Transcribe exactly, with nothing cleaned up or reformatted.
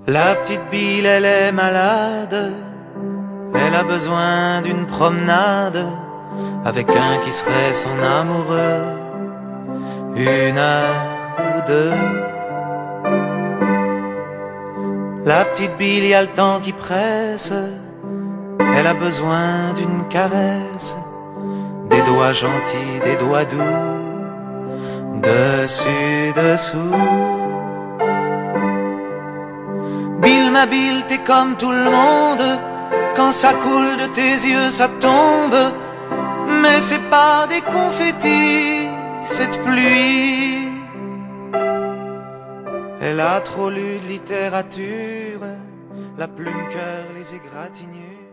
La petite Bill, elle est malade, elle a besoin d'une promenade avec un qui serait son amoureux, une heure ou deux. La petite Bill, y a le temps qui presse, elle a besoin d'une caresse, des doigts gentils, des doigts doux, dessus, dessous. Bill, ma Bill, t'es comme tout le monde, quand ça coule de tes yeux, ça tombe. Mais c'est pas des confettis, cette pluie. Elle a trop lu de littérature, la plume cœur les égratignures.